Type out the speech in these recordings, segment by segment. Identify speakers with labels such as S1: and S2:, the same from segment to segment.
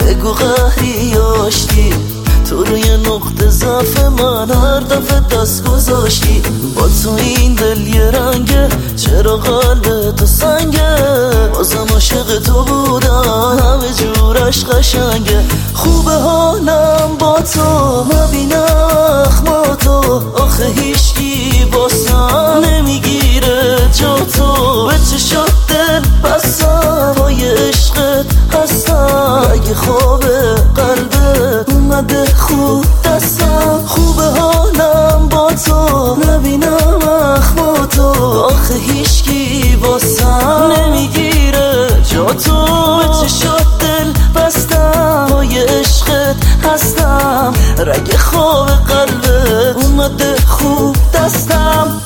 S1: بگو قهری آشتی، تو روی نقطه ضعف من هر دفعه دست گذاشتی. با تو این دل یه رنگه، چرا قلب تو سنگه؟ بازم عاشق تو بودم، همه جورش قشنگه. خوبه حالم با تو، نبینم اخماتو، آخه هیچکی باسم نمیگیره جا تو. به چشات دل بستم، پای عشقت هستم، اگه خواب قلبت اومده خوب دستم. خوبه حالم با تو، نبینم اخماتو، آخه هیچکی باسم نمیگیره جا تو. به چشات دل بستم، پای عشقت هستم، رگ خواب قلبت اومده خوب دستم.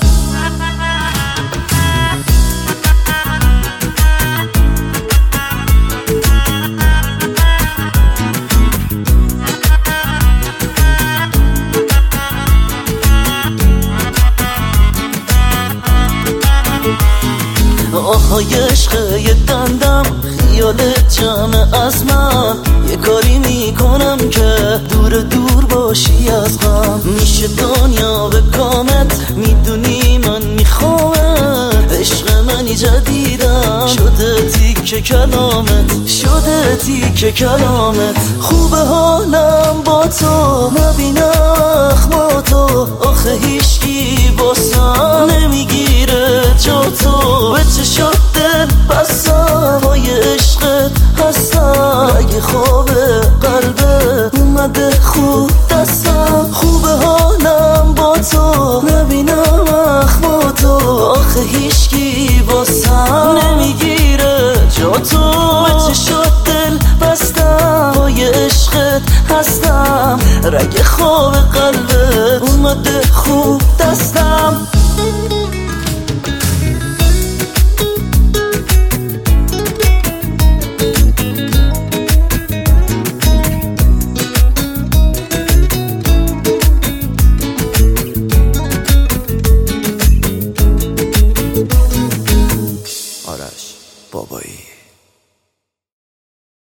S1: آهای عشق یه دندم، خیالت جمع از من، یه کاری میکنم که دور دور باشی از غم. میشه دنیا به کامت، میدونی من میخوامت، عشق منی جدیدم، شده تیکه کلامت، شده تیکه کلامت. خوبه حالم با تو، نبینم اخماتو، آخه هیچکی باسم نمیگیره جا تو. به چشات دل بستم، پای عشقت هستم، اگه خواب قلبت اومده خوب دستم. خوبه حالم با تو، نبینم اخماتو، آخه هیچکی باسم نمیگیره جا تو. به چشات دل بستم، پای عشقت هستم، رگ خواب قلبت اومده خوب دستم.